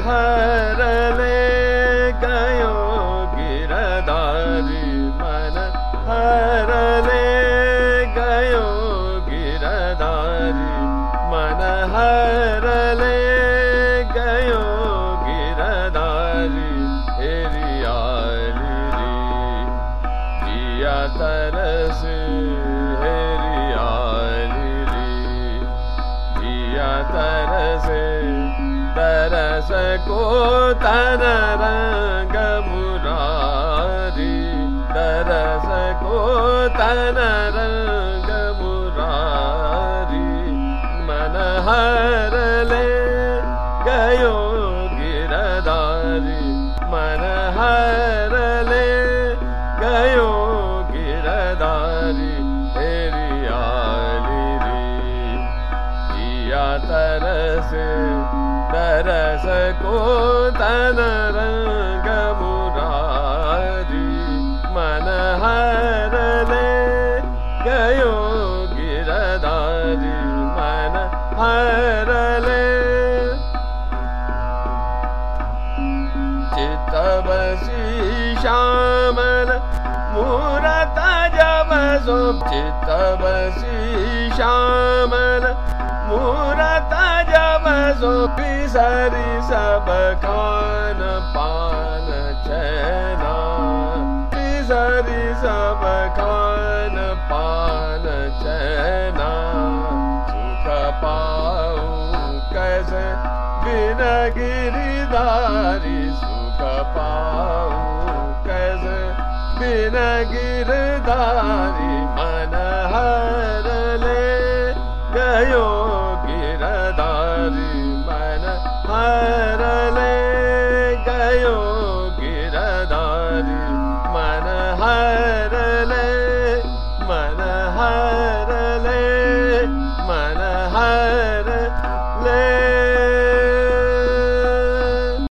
हर ले गयो गिरधारी मन हर ले गयो गिरधारी मन हर ले गयो गिरधारी हेरियाली री जिया तरस हेरियाली री जिया तरस तरस को तन रंग मुरारी तरस को तन रंग मुरारी मन हर ले गयो गिरधारी मन हर ले गयो गिरधारी हेरियाली री जिया तरस तरस को तन रंग मुरारी मन हर ले गयो गिरधारी मन हर ले चित्त बसी श्यामल मूरत जब सो चित्त बसी श्यामल मूरत जब सो बिसरी सब खान पान चैना बिसरी सब खान पान चैना सुख पाऊं कैसे बिन गिरधारी सुख पाऊं कैसे बिन गिरधारी मन हर ले गयो गिरधारी मन हर ले गयो गिरधारी मन हर ले मन हर ले मन हर ले